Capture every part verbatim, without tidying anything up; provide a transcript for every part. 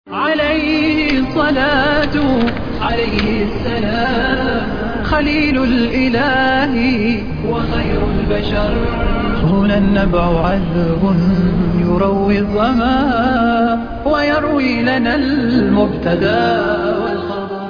عليه الصلاة عليه السلام خليل الإله وخير البشر. هنا النبع عذب يروي الظما ويروي لنا المبتدا والخبر.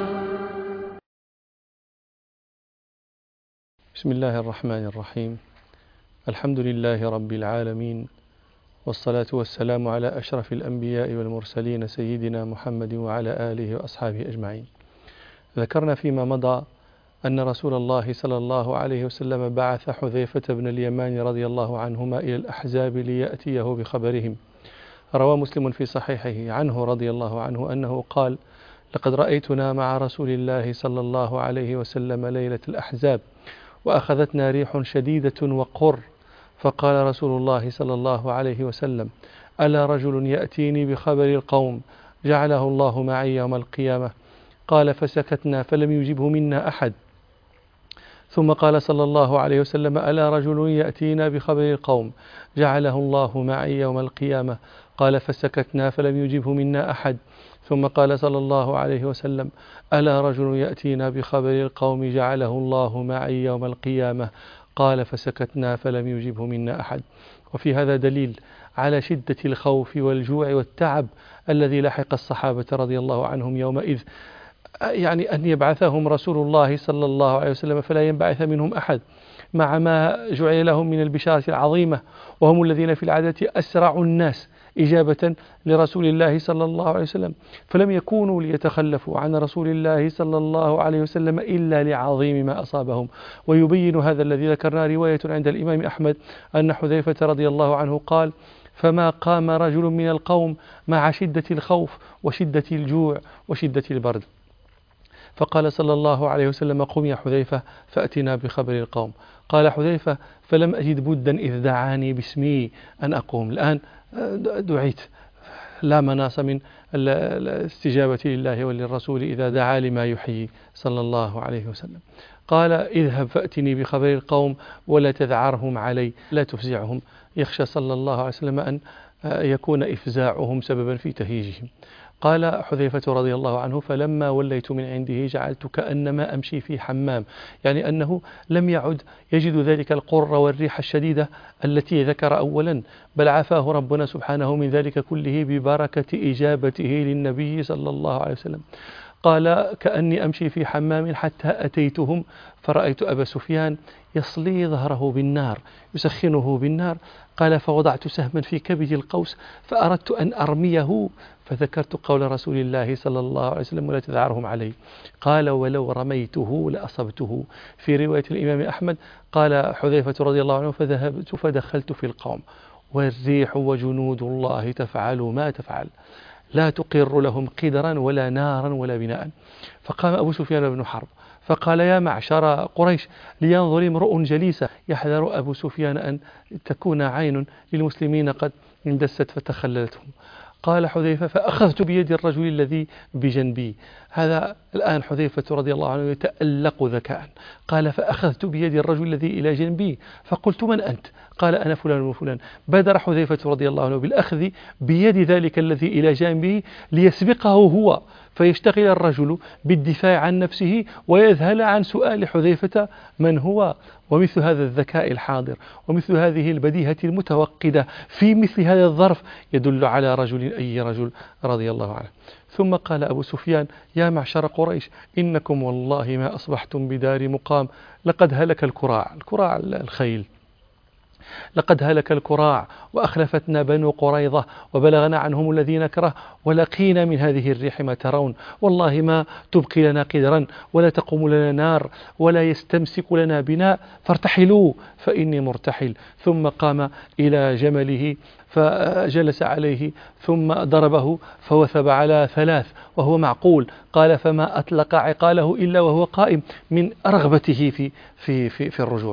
بسم الله الرحمن الرحيم. الحمد لله رب العالمين، والصلاة والسلام على أشرف الأنبياء والمرسلين سيدنا محمد وعلى آله وأصحابه أجمعين. ذكرنا فيما مضى أن رسول الله صلى الله عليه وسلم بعث حذيفة بن اليمان رضي الله عنهما إلى الأحزاب ليأتيه بخبرهم. روى مسلم في صحيحه عنه رضي الله عنه أنه قال: لقد رأيتنا مع رسول الله صلى الله عليه وسلم ليلة الأحزاب وأخذتنا ريح شديدة وقر، فقال رسول الله صلى الله عليه وسلم: ألا رجل يأتيني بخبر القوم جعله الله معي يوم القيامة؟ قال: فسكتنا فلم يجبه منا أحد. ثم قال صلى الله عليه وسلم: ألا رجل يأتينا بخبر القوم جعله الله معي يوم القيامة؟ قال: فسكتنا فلم يجبه منا أحد. ثم قال صلى الله عليه وسلم: ألا رجل يأتينا بخبر القوم جعله الله معي يوم القيامة؟ قال: فسكتنا فلم يجبه منا أحد. وفي هذا دليل على شدة الخوف والجوع والتعب الذي لحق الصحابة رضي الله عنهم يومئذ، يعني أن يبعثهم رسول الله صلى الله عليه وسلم فلا ينبعث منهم أحد، مع ما جعل لهم من البشارة العظيمة، وهم الذين في العادة أسرع الناس إجابة لرسول الله صلى الله عليه وسلم، فلم يكونوا ليتخلفوا عن رسول الله صلى الله عليه وسلم إلا لعظيم ما أصابهم. ويبين هذا الذي ذكرنا رواية عند الإمام أحمد أن حذيفة رضي الله عنه قال: فما قام رجل من القوم مع شدة الخوف وشدة الجوع وشدة البرد. فقال صلى الله عليه وسلم: قم يا حذيفة فأتنا بخبر القوم. قال حذيفة: فلم أجد بدا إذ دعاني باسمي أن أقوم. الآن دعيت، لا مناص من الاستجابة لله وللرسول إذا دعا لما يحيي صلى الله عليه وسلم. قال: اذهب فأتني بخبر القوم ولا تذعرهم علي، لا تفزعهم. يخشى صلى الله عليه وسلم أن يكون إفزاعهم سببا في تهيجهم. قال حذيفة رضي الله عنه: فلما وليت من عنده جعلت كأنما أمشي في حمام، يعني أنه لم يعد يجد ذلك القر والريح الشديدة التي ذكر أولا، بل عافاه ربنا سبحانه من ذلك كله ببركة إجابته للنبي صلى الله عليه وسلم. قال: كأني أمشي في حمام حتى أتيتهم فرأيت أبا سفيان يصلي ظهره بالنار يسخنه بالنار. قال: فوضعت سهما في كبد القوس فأردت أن أرميه فذكرت قول رسول الله صلى الله عليه وسلم: ولا تذعرهم علي. قال: ولو رميته لأصبته. في رواية الإمام أحمد قال حذيفة رضي الله عنه: فذهبت فدخلت في القوم والريح وجنود الله تفعل ما تفعل، لا تقر لهم قدرا ولا نارا ولا بناء. فقام أبو سفيان بن حرب فقال: يا معشر قريش لينظر امرؤ جليسا. يحذر أبو سفيان أن تكون عين للمسلمين قد اندست فتخللتهم. قال حذيفة: فأخذت بيد الرجل الذي بجنبي. هذا الآن حذيفة رضي الله عنه يتألق ذكاء. قال: فأخذت بيد الرجل الذي إلى جنبي فقلت: من أنت؟ قال: أنا فلان وفلان. بادر حذيفة رضي الله عنه بالأخذ بيد ذلك الذي إلى جانبه ليسبقه هو، فيشتغل الرجل بالدفاع عن نفسه ويذهل عن سؤال حذيفة من هو. ومثل هذا الذكاء الحاضر ومثل هذه البديهة المتوقدة في مثل هذا الظرف يدل على رجل أي رجل رضي الله عنه. ثم قال أبو سفيان: يا معشر قريش إنكم والله ما أصبحتم بدار مقام، لقد هلك الكراع. الكراع الخيل. لقد هلك الكراع وأخلفتنا بنو قريظة وبلغنا عنهم الذي نكره، ولقينا من هذه الريح ما ترون، والله ما تبقي لنا قدرا ولا تقوم لنا نار ولا يستمسك لنا بناء، فارتحلوا فإني مرتحل. ثم قام إلى جمله فجلس عليه ثم ضربه فوثب على ثلاث وهو معقول. قال: فما أطلق عقاله إلا وهو قائم من رغبته في, في, في, في الرجوع.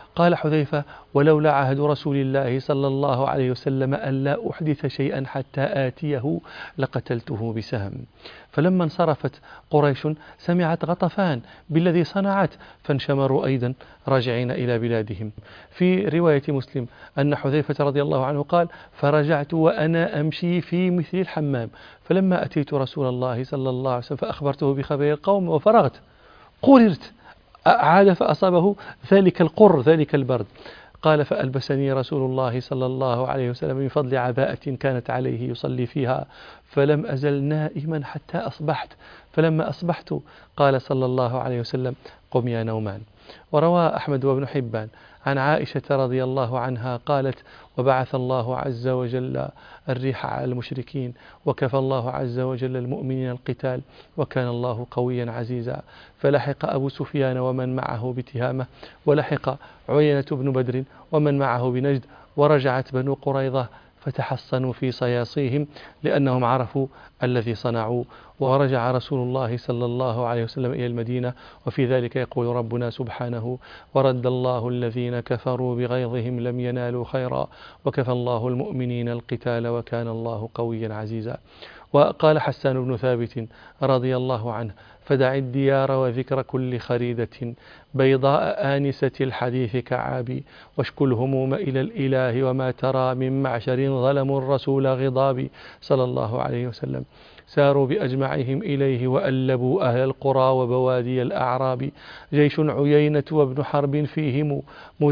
قال حذيفة: ولولا عهد رسول الله صلى الله عليه وسلم ألا أحدث شيئا حتى آتيه لقتلته بسهم. فلما انصرفت قريش سمعت غطفان بالذي صنعت، فانشمروا أيضا راجعين إلى بلادهم. في رواية مسلم أن حذيفة رضي الله عنه قال: فرجعت وأنا أمشي في مثل الحمام، فلما أتيت رسول الله صلى الله عليه وسلم فأخبرته بخبر القوم وفرغت قررت، عاد فأصابه ذلك القر ذلك البرد. قال: فألبسني رسول الله صلى الله عليه وسلم من فضل عباءة كانت عليه يصلي فيها، فلم أزل نائما حتى أصبحت، فلما أصبحت قال صلى الله عليه وسلم: قم يا نومان. وروى أحمد وابن حبان عن عائشة رضي الله عنها قالت: وبعث الله عز وجل الريح على المشركين، وكفى الله عز وجل المؤمنين القتال، وكان الله قويا عزيزا. فلحق أبو سفيان ومن معه بتهامة، ولحق عيينة بن بدر ومن معه بنجد، ورجعت بنو قريظة فتحصنوا في صياصيهم لأنهم عرفوا الذي صنعوا. ورجع رسول الله صلى الله عليه وسلم إلى المدينة، وفي ذلك يقول ربنا سبحانه: ورد الله الذين كفروا بغيظهم لم ينالوا خيرا، وكفى الله المؤمنين القتال، وكان الله قويا عزيزا. وقال حسان بن ثابت رضي الله عنه: فدع الديار وذكر كل خريدة، بيضاء آنسة الحديث كعابي، واشكو الهموم إلى الإله، وما ترى من معشر ظلموا الرسول غضابي صلى الله عليه وسلم. ساروا بأجمعهم إليه وألبوا أهل القرى وبوادي الأعراب، جيش عيينة وابن حرب فيهم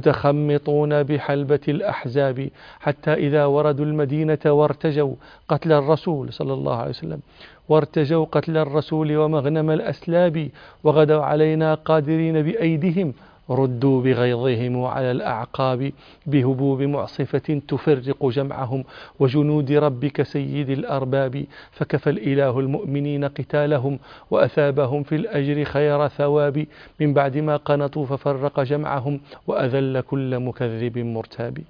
متخمطون بحلبة الأحزاب، حتى إذا وردوا المدينة وارتجوا قتل الرسول صلى الله عليه وسلم وارتجوا قتل الرسول ومغنم الأسلاب، وغدوا علينا قادرين بأيدهم، ردوا بغيظهم على الأعقاب، بهبوب معصفة تفرق جمعهم، وجنود ربك سيد الأرباب، فكفى الإله المؤمنين قتالهم، وأثابهم في الأجر خير ثواب، من بعد ما قنطوا ففرق جمعهم، وأذل كل مكذب مرتاب.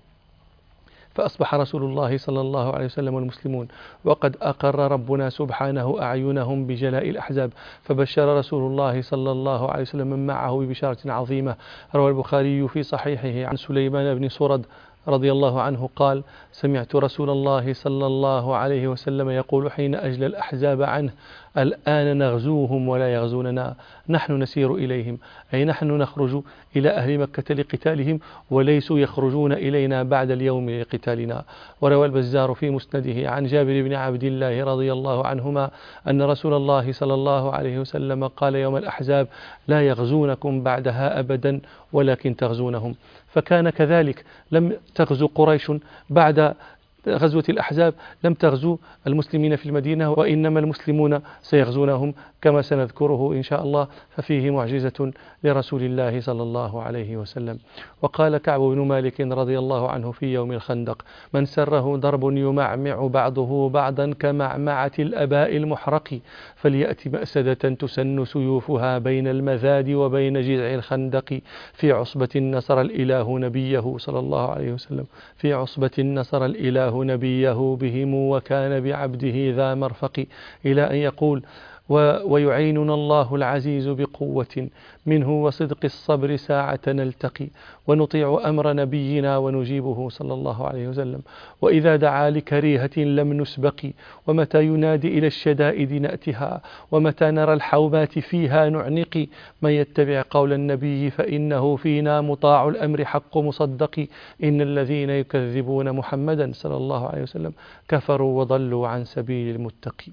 فأصبح رسول الله صلى الله عليه وسلم والمسلمون وقد أقر ربنا سبحانه أعينهم بجلاء الأحزاب، فبشر رسول الله صلى الله عليه وسلم من معه ببشارة عظيمة. روى البخاري في صحيحه عن سليمان بن سرد رضي الله عنه قال: سمعت رسول الله صلى الله عليه وسلم يقول حين أجلى الأحزاب عنه: الآن نغزوهم ولا يغزوننا، نحن نسير إليهم، أي نحن نخرج إلى أهل مكة لقتالهم، وليسوا يخرجون إلينا بعد اليوم لقتالنا. وروى البزار في مسنده عن جابر بن عبد الله رضي الله عنهما أن رسول الله صلى الله عليه وسلم قال يوم الأحزاب: لا يغزونكم بعدها أبدا ولكن تغزونهم. فكان كذلك، لم تغزو قريش بعد غزوة الأحزاب، لم تغزو المسلمين في المدينة، وإنما المسلمون سيغزونهم كما سنذكره إن شاء الله، ففيه معجزة لرسول الله صلى الله عليه وسلم. وقال كعب بن مالك رضي الله عنه في يوم الخندق: من سره ضرب يمعمع بعضه بعضا كمعمعة الأباء المحرق، فليأتي مأسدة تسن سيوفها بين المذاد وبين جذع الخندق، في عصبة نصر الإله نبيه صلى الله عليه وسلم، في عصبة نصر الإله نبيه بهم، وكان بعبده ذا مرفق، إلى أن يقول: ويعيننا الله العزيز بقوة منه وصدق الصبر ساعة نلتقي، ونطيع أمر نبينا ونجيبه صلى الله عليه وسلم، وإذا دعا لكريهة لم نسبق، ومتى ينادي إلى الشدائد نأتها، ومتى نرى الحومات فيها نعنق، من يتبع قول النبي فإنه فينا مطاع الأمر حق مصدق، إن الذين يكذبون محمدا صلى الله عليه وسلم كفروا وضلوا عن سبيل المتقي.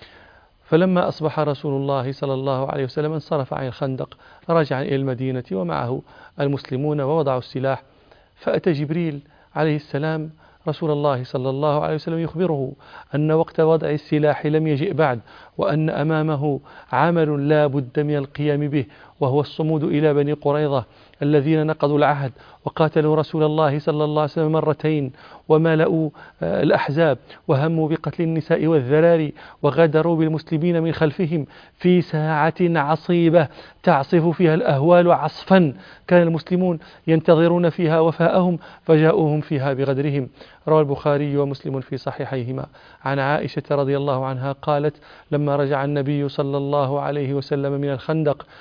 فلما أصبح رسول الله صلى الله عليه وسلم انصرف عن الخندق، رجع إلى المدينة ومعه المسلمون ووضعوا السلاح، فأتى جبريل عليه السلام رسول الله صلى الله عليه وسلم يخبره أن وقت وضع السلاح لم يجئ بعد، وأن أمامه عمل لا بد من القيام به، وهو الصمود إلى بني قريظة الذين نقضوا العهد وقاتلوا رسول الله صلى الله عليه وسلم مرتين، وملأوا الأحزاب وهموا بقتل النساء والذراري، وغدروا بالمسلمين من خلفهم في ساعة عصيبة تعصف فيها الأهوال عصفا، كان المسلمون ينتظرون فيها وفاءهم، فجاءوهم فيها بغدرهم. روى البخاري ومسلم في صحيحيهما عن عائشة رضي الله عنها قالت: لما رجع النبي صلى الله عليه وسلم من الخندق ووضع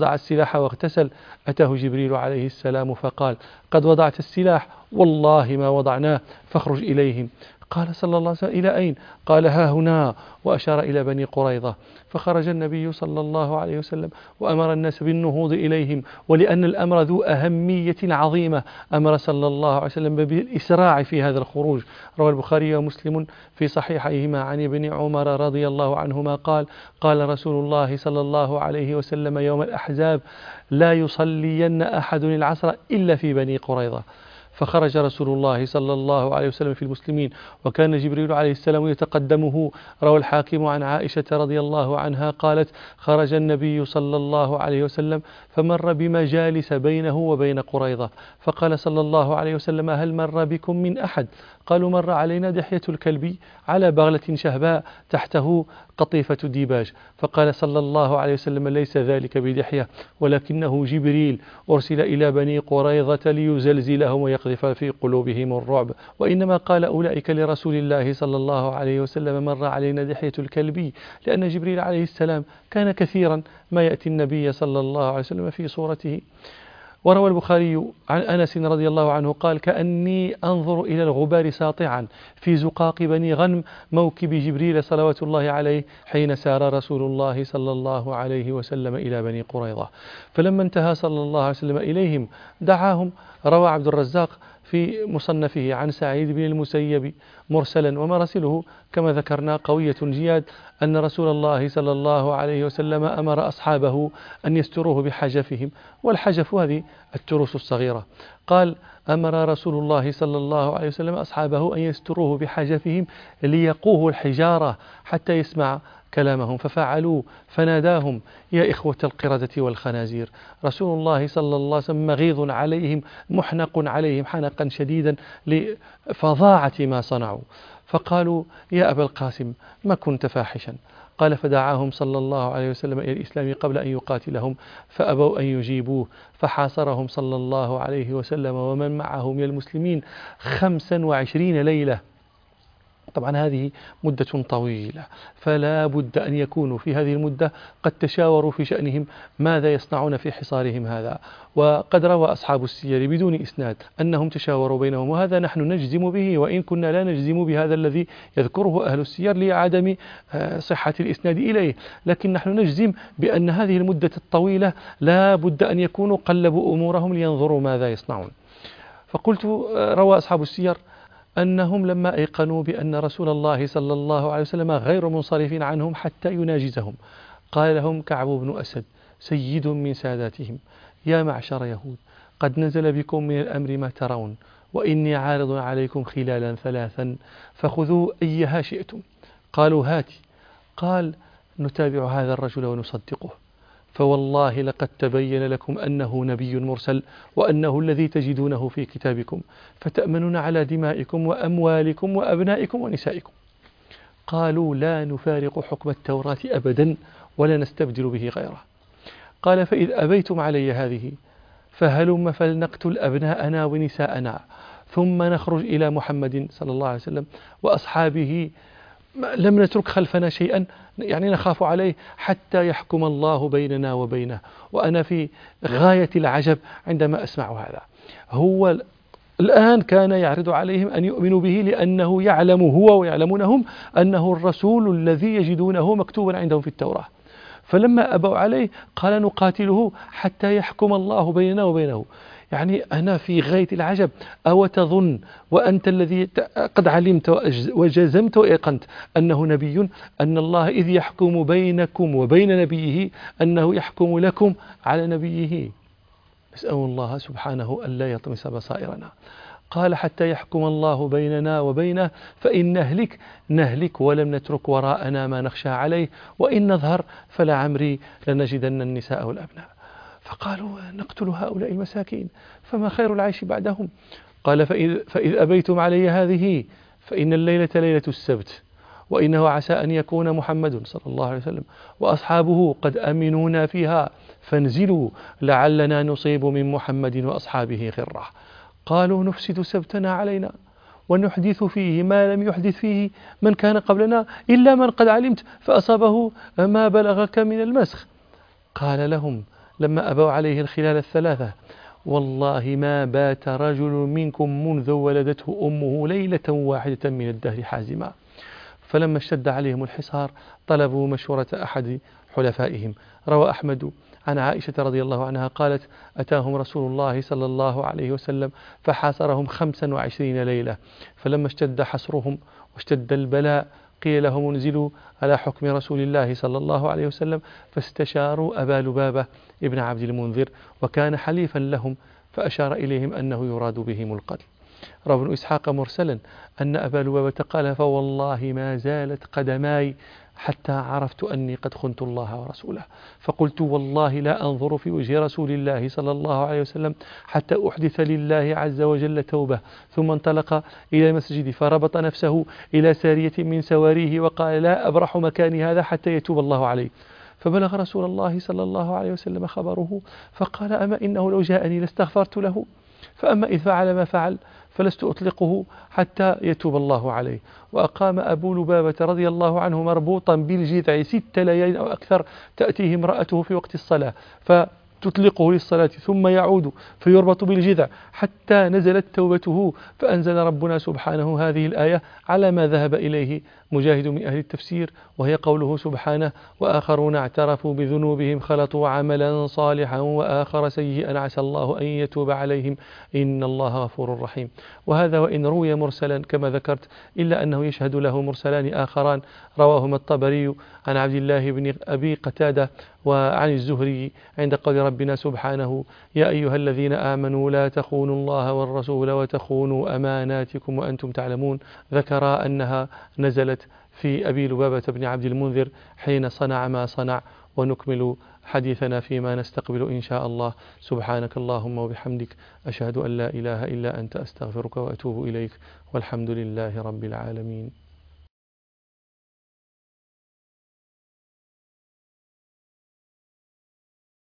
وضع السلاح واغتسل أتاه جبريل عليه السلام فقال: قد وضعت السلاح؟ والله ما وضعناه، فاخرج إليهم. قال صلى الله عليه وسلم: إلى أين؟ قال: ها هنا، وأشار إلى بني قريظة. فخرج النبي صلى الله عليه وسلم وأمر الناس بالنهوض إليهم، ولأن الأمر ذو أهمية عظيمة أمر صلى الله عليه وسلم بالإسراع في هذا الخروج. روى البخاري ومسلم في صحيحيهما عن ابن عمر رضي الله عنهما قال: قال رسول الله صلى الله عليه وسلم يوم الأحزاب: لا يصلين أحد العصر إلا في بني قريظة. فخرج رسول الله صلى الله عليه وسلم في المسلمين، وكان جبريل عليه السلام يتقدمه. روى الحاكم عن عائشة رضي الله عنها قالت: خرج النبي صلى الله عليه وسلم فمر بمجالس بينه وبين قريظة، فقال صلى الله عليه وسلم: هل مر بكم من أحد؟ قالوا: مر علينا دحية الكلب على بغلة شهباء تحته قطيفة ديباج. فقال صلى الله عليه وسلم: ليس ذلك بدحية، ولكنه جبريل أرسل إلى بني قريظة ليزلزلهم ويقذف في قلوبهم الرعب. وإنما قال أولئك لرسول الله صلى الله عليه وسلم: مر علينا دحية الكلب، لأن جبريل عليه السلام كان كثيرا ما يأتي النبي صلى الله عليه وسلم في صورته. وروى البخاري عن أنس رضي الله عنه قال: كأني أنظر إلى الغبار ساطعا في زقاق بني غنم موكب جبريل صلوات الله عليه حين سار رسول الله صلى الله عليه وسلم إلى بني قريظة. فلما انتهى صلى الله عليه وسلم إليهم دعاهم. روى عبد الرزاق في مصنفه عن سعيد بن المسيب مرسلا، ومرسله كما ذكرنا قوية جياد، أن رسول الله صلى الله عليه وسلم أمر أصحابه أن يستروه بحجفهم، والحجف هذه التروس الصغيرة. قال: أمر رسول الله صلى الله عليه وسلم أصحابه أن يستروه بحجفهم ليقوه الحجارة حتى يسمع كلامهم، ففعلوا، فناداهم: يا إخوة القردة والخنازير. رسول الله صلى الله عليه وسلم مغيظ عليهم محنق عليهم حنقا شديدا لفظاعة ما صنعوا. فقالوا: يا أبا القاسم ما كنت فاحشا؟ قال: فدعاهم صلى الله عليه وسلم إلى الإسلام قبل أن يقاتلهم، فأبوا أن يجيبوه، فحاصرهم صلى الله عليه وسلم ومن معه من المسلمين خمسا وعشرين ليلة. طبعا هذه مدة طويلة، فلا بد أن يكونوا في هذه المدة قد تشاوروا في شأنهم ماذا يصنعون في حصارهم هذا. وقد روى أصحاب السير بدون إسناد أنهم تشاوروا بينهم، وهذا نحن نجزم به، وإن كنا لا نجزم بهذا الذي يذكره أهل السير لعدم صحة الإسناد إليه، لكن نحن نجزم بأن هذه المدة الطويلة لا بد أن يكونوا قلبوا أمورهم لينظروا ماذا يصنعون. فقلت: روى أصحاب السير أنهم لما أيقنوا بأن رسول الله صلى الله عليه وسلم غير منصرف عنهم حتى يناجزهم، قال لهم كعب بن أسد سيد من ساداتهم: يا معشر يهود، قد نزل بكم من الأمر ما ترون، وإني عارض عليكم خلالا ثلاثا فخذوا أيها شئتم. قالوا: هاتي. قال: نتابع هذا الرجل ونصدقه، فوالله لقد تبين لكم أنه نبي مرسل، وأنه الذي تجدونه في كتابكم، فتأمنون على دمائكم وأموالكم وأبنائكم ونسائكم. قالوا: لا نفارق حكم التوراة أبدا ولا نستبدل به غيره. قال: فإذ أبيتم علي هذه فهلم فلنقتل أبناءنا ونساءنا، ثم نخرج إلى محمد صلى الله عليه وسلم وأصحابه، لم نترك خلفنا شيئا يعني نخاف عليه حتى يحكم الله بيننا وبينه. وأنا في غاية العجب عندما أسمع هذا. هو الآن كان يعرض عليهم أن يؤمنوا به لأنه يعلم هو ويعلمونهم أنه الرسول الذي يجدونه مكتوبا عندهم في التوراة. فلما أبوا عليه قال: نقاتله حتى يحكم الله بيننا وبينه. يعني أنا في غاية العجب. أو تظن وأنت الذي قد علمت وجزمت وإيقنت أنه نبي، أن الله إذ يحكم بينكم وبين نبيه أنه يحكم لكم على نبيه؟ نسأل الله سبحانه أن لا يطمس بصائرنا. قال: حتى يحكم الله بيننا وبينه، فإن نهلك نهلك ولم نترك وراءنا ما نخشى عليه، وإن نظهر فلعمري لنجدن النساء والأبناء. فقالوا: نقتل هؤلاء المساكين فما خير العيش بعدهم؟ قال: فإذ, فإذ أبيتم علي هذه فإن الليلة ليلة السبت، وإنه عسى أن يكون محمد صلى الله عليه وسلم وأصحابه قد أمنونا فيها، فانزلوا لعلنا نصيب من محمد وأصحابه غرة. قالوا: نفسد سبتنا علينا ونحدث فيه ما لم يحدث فيه من كان قبلنا، إلا من قد علمت فأصابه ما بلغك من المسخ. قال لهم: لما أبوا عليه الخلال الثلاثة: والله ما بات رجل منكم منذ ولدته أمه ليلة واحدة من الدهر حازما. فلما اشتد عليهم الحصار طلبوا مشورة أحد حلفائهم. روى أحمد عن عائشة رضي الله عنها قالت: أتاهم رسول الله صلى الله عليه وسلم فحاصرهم خمسا وعشرين ليلة، فلما اشتد حصرهم واشتد البلاء قيل لهم انزلوا على حكم رسول الله صلى الله عليه وسلم، فاستشاروا أبا لبابة ابن عبد المنذر وكان حليفا لهم، فأشار إليهم أنه يراد بهم القتل. روى ابن إسحاق مرسلا أن أبا لبابة قال: فوالله ما زالت قدماي حتى عرفت أني قد خنت الله ورسوله، فقلت والله لا أنظر في وجه رسول الله صلى الله عليه وسلم حتى أحدث لله عز وجل توبة. ثم انطلق إلى المسجد فربط نفسه إلى سارية من سواريه وقال: لا أبرح مكاني هذا حتى يتوب الله عليه. فبلغ رسول الله صلى الله عليه وسلم خبره فقال: أما إنه لو جاءني لاستغفرت له، فأما إذ فعل ما فعل فلست أطلقه حتى يتوب الله عليه. وأقام أبو لبابة رضي الله عنه مربوطا بالجذع ست ليال أو أكثر، تأتيه امرأته في وقت الصلاة فتطلقه للصلاة ثم يعود فيربط بالجذع حتى نزلت توبته، فأنزل ربنا سبحانه هذه الآية على ما ذهب إليه مجاهد من أهل التفسير، وهي قوله سبحانه: وآخرون اعترفوا بذنوبهم خلطوا عملا صالحا وآخر سيئا عسى الله أن يتوب عليهم إن الله غفور رحيم. وهذا وإن روي مرسلا كما ذكرت إلا أنه يشهد له مرسلان آخران رواهما الطبري عن عبد الله بن أبي قتادة وعن الزهري عند قول ربنا سبحانه: يا أيها الذين آمنوا لا تخونوا الله والرسول وتخونوا أماناتكم وأنتم تعلمون. ذكر أنها نزلت في أبي لبابة بن عبد المنذر حين صنع ما صنع. ونكمل حديثنا فيما نستقبل إن شاء الله. سبحانك اللهم وبحمدك، أشهد أن لا إله إلا أنت، أستغفرك وأتوب إليك، والحمد لله رب العالمين.